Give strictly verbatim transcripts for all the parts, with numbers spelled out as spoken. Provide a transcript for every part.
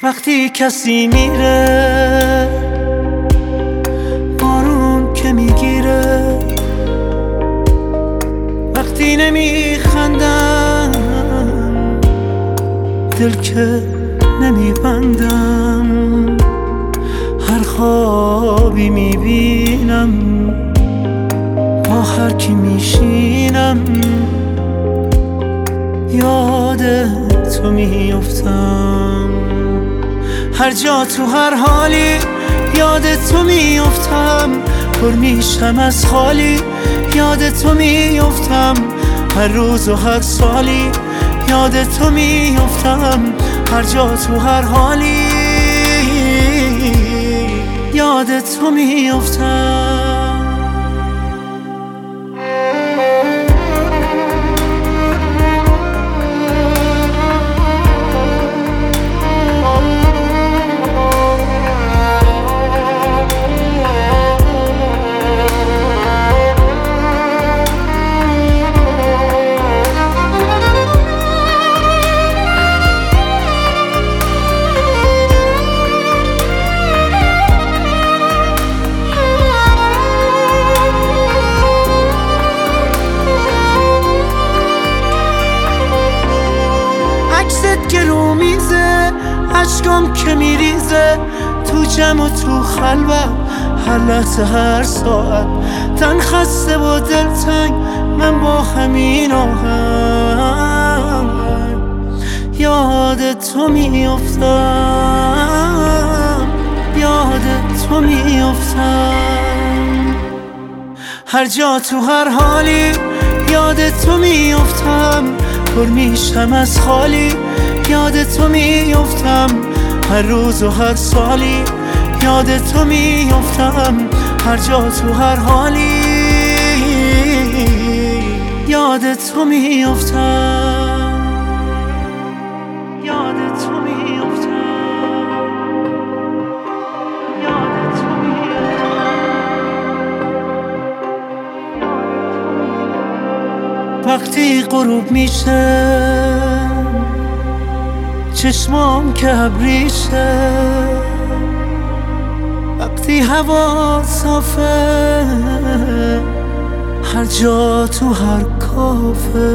وقتی کسی میره، بارون که میگیره، وقتی نمیخندم، دل که نمیبندم، هر خوابی میبینم، با هر کی میشینم، یاد تو میافتم. هر جا تو هر حالی یاد تو میافتم، پر میشم از خالی یاد تو میافتم، هر روز و هر سالی یاد تو میافتم، هر جا تو هر حالی یاد تو میافتم. که رو میزه، عشقام که میریزه، تو جمع و تو خلوت، هر لحظه هر ساعت، تن خسته و دلتنگ، من با همین آهنگ یاد تو میافتم، یاد تو میافتم. هر جا تو هر حالی یاد تو میافتم، پر میشم از خالی یاد تو میافتم، هر روز و هر سالی یاد تو میافتم، هر جا تو هر حالی یاد تو میافتم، یاد تو میافتم، یاد تو میافتم. وقتی غروب میشه، چشمام که ابریشه، وقتی هوا صافه، هر جا تو هر کافه،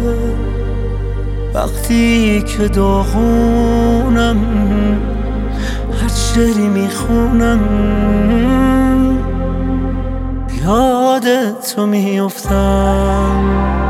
وقتی که داغونم، هر شعری میخونم، یاد تو میافتم.